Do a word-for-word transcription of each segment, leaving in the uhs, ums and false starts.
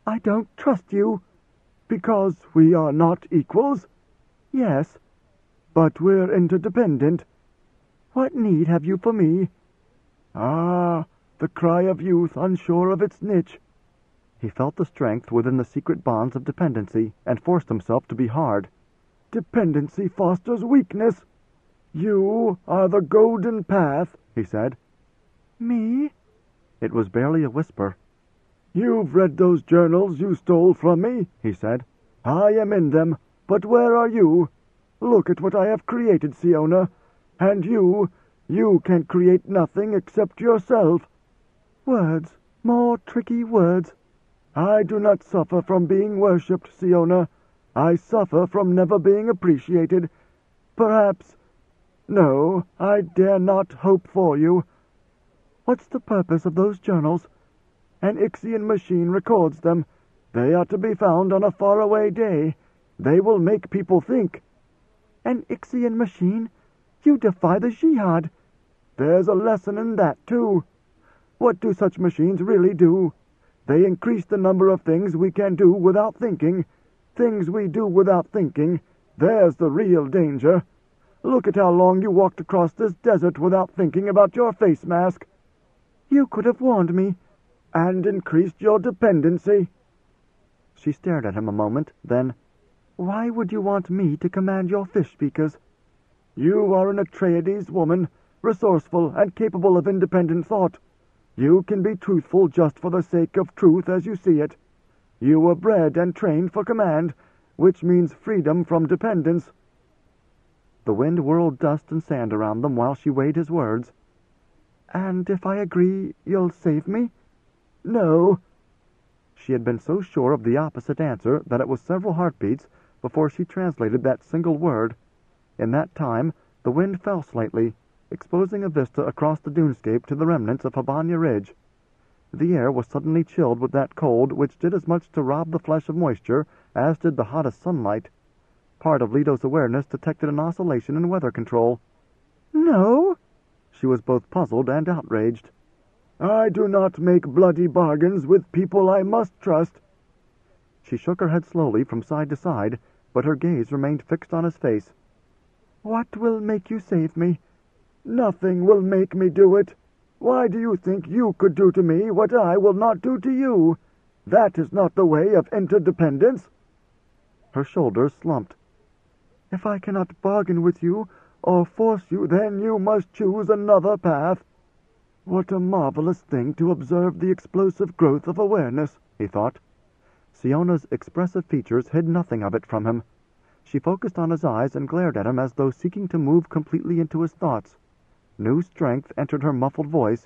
I don't trust you. Because we are not equals? Yes, but we're interdependent. What need have you for me? Ah, the cry of youth unsure of its niche. He felt the strength within the secret bonds of dependency and forced himself to be hard. Dependency fosters weakness. You are the golden path, he said. Me? It was barely a whisper. You've read those journals you stole from me, he said. I am in them, but where are you? Look at what I have created, Siona. And you, you can create nothing except yourself. Words, more tricky words. I do not suffer from being worshipped, Siona. I suffer from never being appreciated. Perhaps... No, I dare not hope for you. What's the purpose of those journals? An Ixian machine records them. They are to be found on a faraway day. They will make people think. An Ixian machine? You defy the Jihad. There's a lesson in that, too. What do such machines really do? They increase the number of things we can do without thinking. Things we do without thinking. There's the real danger. Look at how long you walked across this desert without thinking about your face mask. You could have warned me. And increased your dependency. She stared at him a moment, then, Why would you want me to command your fish speakers? You are an Atreides woman, resourceful and capable of independent thought. You can be truthful just for the sake of truth as you see it. You were bred and trained for command, which means freedom from dependence. The wind whirled dust and sand around them while she weighed his words. And if I agree, you'll save me? No. She had been so sure of the opposite answer that it was several heartbeats before she translated that single word. In that time, the wind fell slightly, exposing a vista across the dunescape to the remnants of Habanya Ridge. The air was suddenly chilled with that cold which did as much to rob the flesh of moisture as did the hottest sunlight. Part of Leto's awareness detected an oscillation in weather control. No! She was both puzzled and outraged. I do not make bloody bargains with people I must trust. She shook her head slowly from side to side, but her gaze remained fixed on his face. What will make you save me? Nothing will make me do it. Why do you think you could do to me what I will not do to you? That is not the way of interdependence. Her shoulders slumped. If I cannot bargain with you or force you, then you must choose another path. What a marvelous thing to observe the explosive growth of awareness, he thought. Siona's expressive features hid nothing of it from him. She focused on his eyes and glared at him as though seeking to move completely into his thoughts. New strength entered her muffled voice.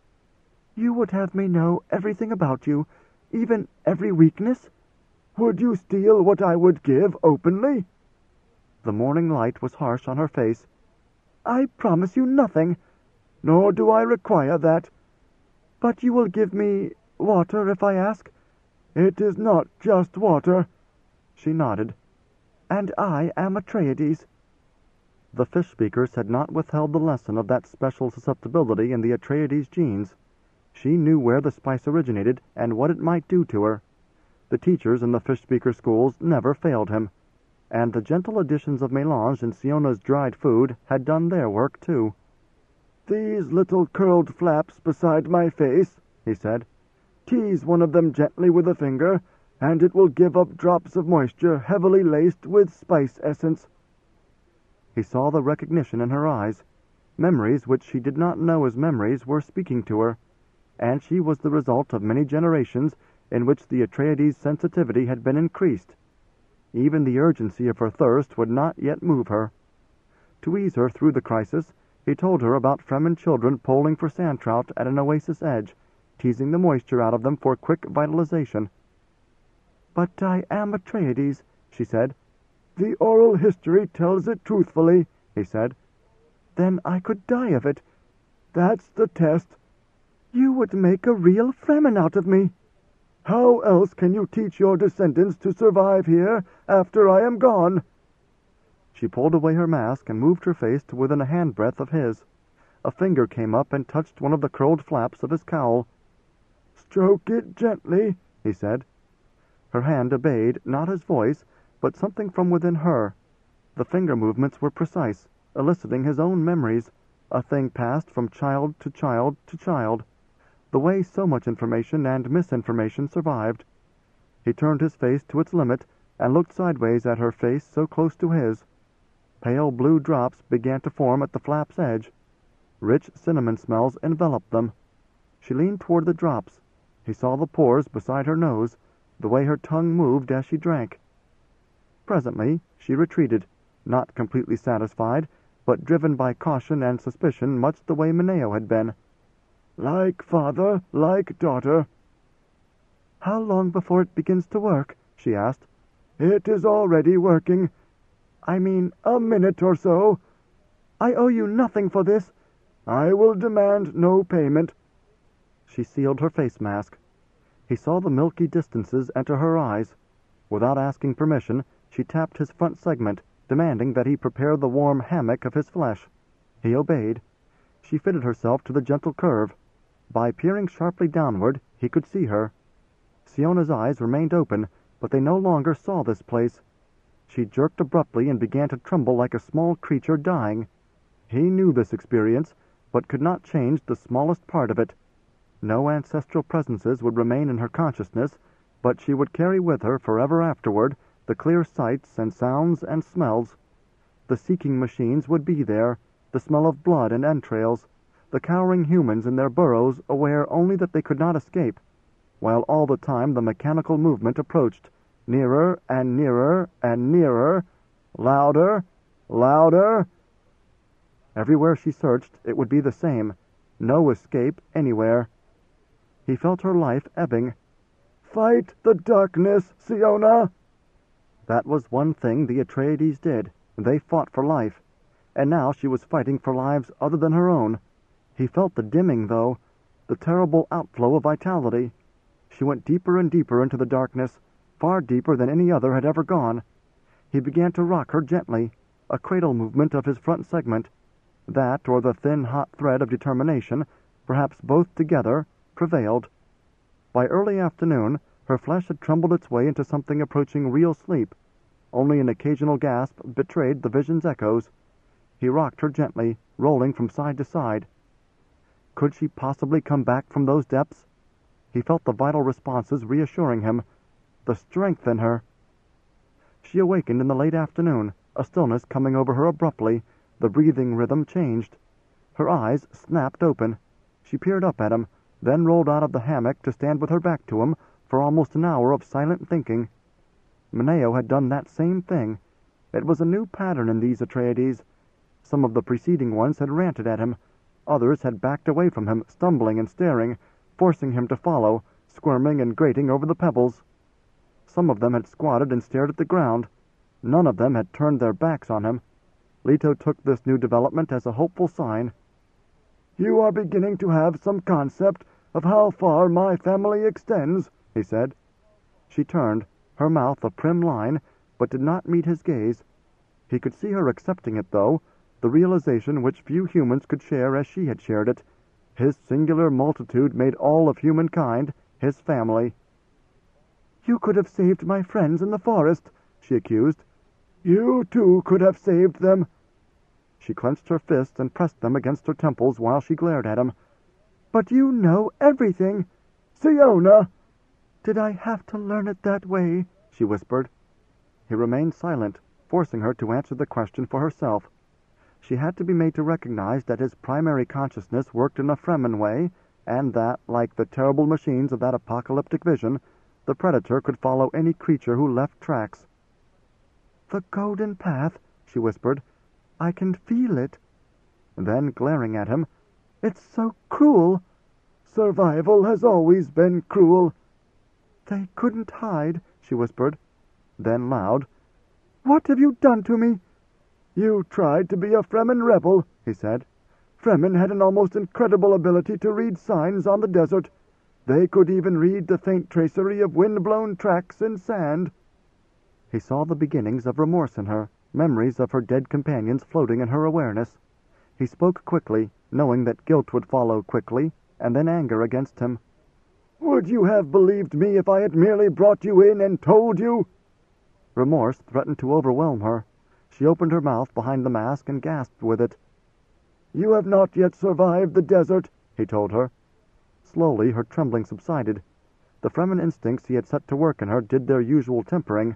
You would have me know everything about you, even every weakness? Would you steal what I would give openly? The morning light was harsh on her face. I promise you nothing. Nor do I require that. But you will give me water if I ask? It is not just water. She nodded. And I am Atreides. The fish speakers had not withheld the lesson of that special susceptibility in the Atreides genes. She knew where the spice originated and what it might do to her. The teachers in the fish speaker schools never failed him, and the gentle additions of melange in Siona's dried food had done their work too. These little curled flaps beside my face, he said. Tease one of them gently with a finger, and it will give up drops of moisture heavily laced with spice essence. He saw the recognition in her eyes. Memories which she did not know as memories were speaking to her, and she was the result of many generations in which the Atreides' sensitivity had been increased. Even the urgency of her thirst would not yet move her. To ease her through the crisis, he told her about Fremen children poling for sand trout at an oasis edge, teasing the moisture out of them for quick vitalization. But I am Atreides, she said. The oral history tells it truthfully, he said. Then I could die of it. That's the test. You would make a real Fremen out of me. How else can you teach your descendants to survive here after I am gone? She pulled away her mask and moved her face to within a handbreadth of his. A finger came up and touched one of the curled flaps of his cowl. Stroke it gently, he said. Her hand obeyed, not his voice, but something from within her. The finger movements were precise, eliciting his own memories, a thing passed from child to child to child, the way so much information and misinformation survived. He turned his face to its limit and looked sideways at her face so close to his. Pale blue drops began to form at the flap's edge. Rich cinnamon smells enveloped them. She leaned toward the drops. He saw the pores beside her nose, the way her tongue moved as she drank. Presently she retreated, not completely satisfied, but driven by caution and suspicion much the way Mineo had been. Like father, like daughter. "How long before it begins to work?" she asked. "It is already working. I mean, a minute or so." "I owe you nothing for this." "I will demand no payment." She sealed her face mask. He saw the milky distances enter her eyes. Without asking permission, she tapped his front segment, demanding that he prepare the warm hammock of his flesh. He obeyed. She fitted herself to the gentle curve. By peering sharply downward, he could see her. Siona's eyes remained open, but they no longer saw this place. She jerked abruptly and began to tremble like a small creature dying. He knew this experience, but could not change the smallest part of it. No ancestral presences would remain in her consciousness, but she would carry with her forever afterward the clear sights and sounds and smells. The seeking machines would be there, the smell of blood and entrails, the cowering humans in their burrows aware only that they could not escape, while all the time the mechanical movement approached, nearer and nearer and nearer, louder, louder. Everywhere she searched, it would be the same. No escape anywhere. He felt her life ebbing. "Fight the darkness, Siona!" That was one thing the Atreides did. They fought for life. And now she was fighting for lives other than her own. He felt the dimming, though, the terrible outflow of vitality. She went deeper and deeper into the darkness, far deeper than any other had ever gone. He began to rock her gently, a cradle movement of his front segment. That, or the thin, hot thread of determination, perhaps both together, prevailed. By early afternoon, her flesh had trembled its way into something approaching real sleep. Only an occasional gasp betrayed the vision's echoes. He rocked her gently, rolling from side to side. Could she possibly come back from those depths? He felt the vital responses reassuring him, the strength in her. She awakened in the late afternoon, a stillness coming over her abruptly. The breathing rhythm changed. Her eyes snapped open. She peered up at him, then rolled out of the hammock to stand with her back to him for almost an hour of silent thinking. Mineo had done that same thing. It was a new pattern in these Atreides. Some of the preceding ones had ranted at him. Others had backed away from him, stumbling and staring, forcing him to follow, squirming and grating over the pebbles. Some of them had squatted and stared at the ground. None of them had turned their backs on him. Leto took this new development as a hopeful sign. "You are beginning to have some concept of how far my family extends," he said. She turned, her mouth a prim line, but did not meet his gaze. He could see her accepting it, though, the realization which few humans could share as she had shared it. His singular multitude made all of humankind his family. "You could have saved my friends in the forest," she accused. "You, too, could have saved them." She clenched her fists and pressed them against her temples while she glared at him. "But you know everything." "Siona!" "Did I have to learn it that way?" she whispered. He remained silent, forcing her to answer the question for herself. She had to be made to recognize that his primary consciousness worked in a Fremen way, and that, like the terrible machines of that apocalyptic vision, the Predator could follow any creature who left tracks. "The golden path," she whispered. "I can feel it." Then, glaring at him, "It's so cruel." "Survival has always been cruel." "They couldn't hide," she whispered. Then loud, "What have you done to me?" "You tried to be a Fremen rebel," he said. "Fremen had an almost incredible ability to read signs on the desert. They could even read the faint tracery of wind-blown tracks in sand." He saw the beginnings of remorse in her, memories of her dead companions floating in her awareness. He spoke quickly, knowing that guilt would follow quickly, and then anger against him. Would you have believed me if I had merely brought you in and told you?" Remorse threatened to overwhelm her. She opened her mouth behind the mask and gasped with it. "You have not yet survived the desert," he told her. Slowly her trembling subsided. The Fremen instincts he had set to work in her did their usual tempering.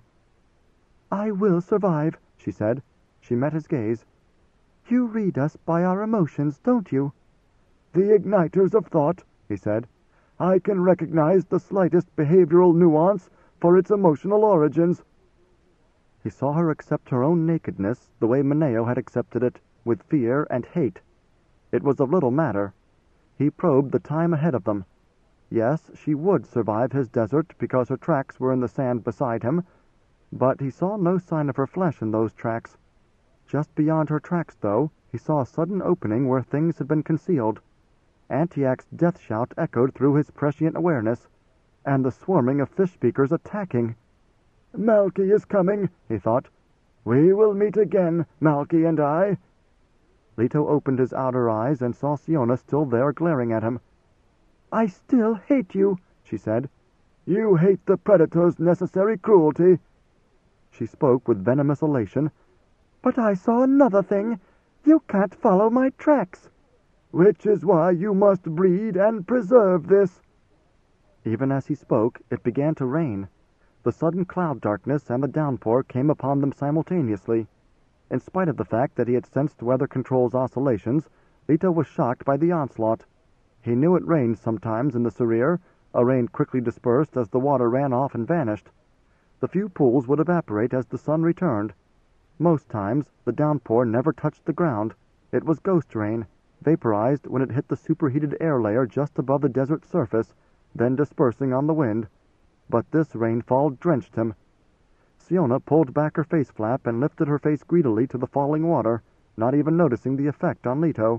"I will survive," she said. She met his gaze. "You read us by our emotions, don't you?" "The igniters of thought," he said. "I can recognize the slightest behavioral nuance for its emotional origins." He saw her accept her own nakedness the way Mineo had accepted it, with fear and hate. It was of little matter. He probed the time ahead of them. Yes, she would survive his desert because her tracks were in the sand beside him, but he saw no sign of her flesh in those tracks. Just beyond her tracks, though, he saw a sudden opening where things had been concealed. Antiac's death shout echoed through his prescient awareness, and the swarming of fish-speakers attacking. "Malky is coming," he thought. "We will meet again, Malky and I." Leto opened his outer eyes and saw Siona still there glaring at him. "I still hate you," she said. "You hate the Predator's necessary cruelty." She spoke with venomous elation. "But I saw another thing. You can't follow my tracks." "Which is why you must breed and preserve this." Even as he spoke, it began to rain. The sudden cloud darkness and the downpour came upon them simultaneously. In spite of the fact that he had sensed Weather Control's oscillations, Leto was shocked by the onslaught. He knew it rained sometimes in the Sarir, a rain quickly dispersed as the water ran off and vanished. The few pools would evaporate as the sun returned. Most times, the downpour never touched the ground. It was ghost rain, vaporized when it hit the superheated air layer just above the desert surface, then dispersing on the wind. But this rainfall drenched him. Siona pulled back her face flap and lifted her face greedily to the falling water, not even noticing the effect on Leto.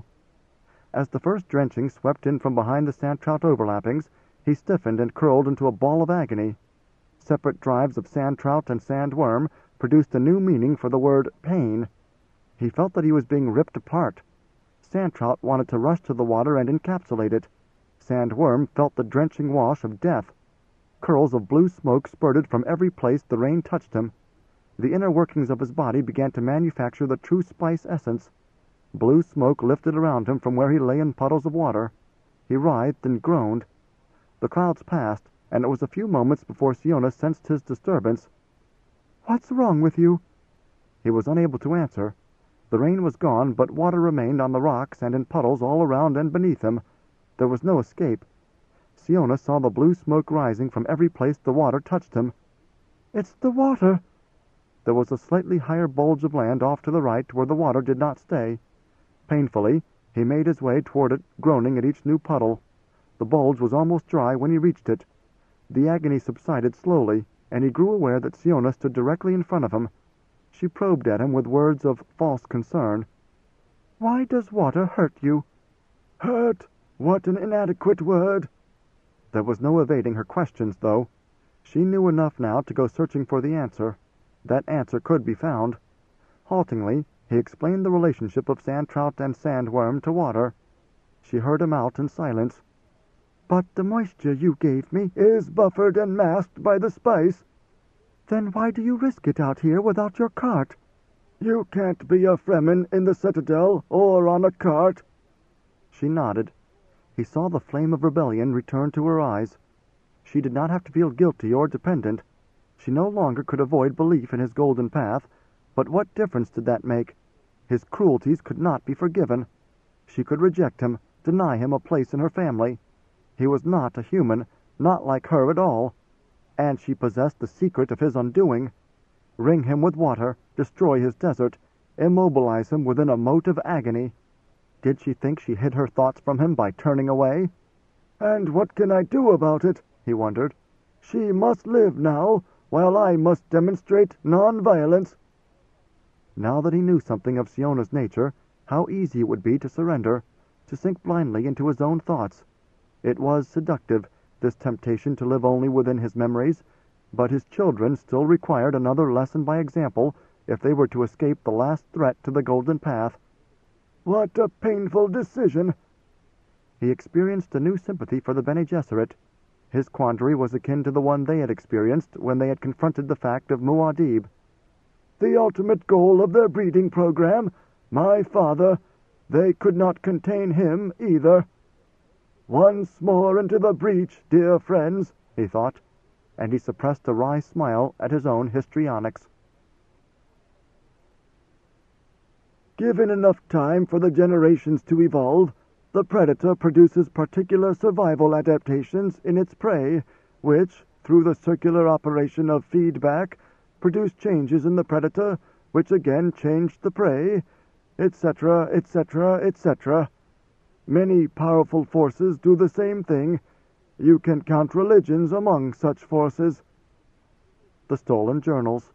As the first drenching swept in from behind the sand trout overlappings, he stiffened and curled into a ball of agony. Separate drives of sand trout and sand worm produced a new meaning for the word pain. He felt that he was being ripped apart. Sand trout wanted to rush to the water and encapsulate it. Sand worm felt the drenching wash of death. Curls of blue smoke spurted from every place the rain touched him. The inner workings of his body began to manufacture the true spice essence. Blue smoke lifted around him from where he lay in puddles of water. He writhed and groaned. The clouds passed, and it was a few moments before Siona sensed his disturbance. "What's wrong with you?" He was unable to answer. The rain was gone, but water remained on the rocks and in puddles all around and beneath him. There was no escape. Siona saw the blue smoke rising from every place the water touched him. "It's the water!" There was a slightly higher bulge of land off to the right where the water did not stay. Painfully, he made his way toward it, groaning at each new puddle. The bulge was almost dry when he reached it. The agony subsided slowly, and he grew aware that Siona stood directly in front of him. She probed at him with words of false concern. "Why does water hurt you?" "Hurt? What an inadequate word!" There was no evading her questions, though. She knew enough now to go searching for the answer. That answer could be found. Haltingly, he explained the relationship of sand trout and sand worm to water. She heard him out in silence. "But the moisture you gave me is buffered and masked by the spice." "Then why do you risk it out here without your cart?" "You can't be a Fremen in the Citadel or on a cart." She nodded. He saw the flame of rebellion return to her eyes. She did not have to feel guilty or dependent. She no longer could avoid belief in his golden path, but what difference did that make? His cruelties could not be forgiven. She could reject him, deny him a place in her family. He was not a human, not like her at all. And she possessed the secret of his undoing. Wring him with water, destroy his desert, immobilize him within a mote of agony. Did she think she hid her thoughts from him by turning away? "And what can I do about it?" he wondered. "She must live now, while I must demonstrate non-violence." Now that he knew something of Siona's nature, how easy it would be to surrender, to sink blindly into his own thoughts. It was seductive, this temptation to live only within his memories, but his children still required another lesson by example if they were to escape the last threat to the golden path. "What a painful decision!" He experienced a new sympathy for the Bene Gesserit. His quandary was akin to the one they had experienced when they had confronted the fact of Muad'Dib. The ultimate goal of their breeding program, my father, they could not contain him either. Once more into the breach, dear friends, he thought, and he suppressed a wry smile at his own histrionics. Given enough time for the generations to evolve, the predator produces particular survival adaptations in its prey, which, through the circular operation of feedback, produce changes in the predator, which again change the prey, et cetera, et cetera, et cetera. Many powerful forces do the same thing. You can count religions among such forces. The Stolen Journals.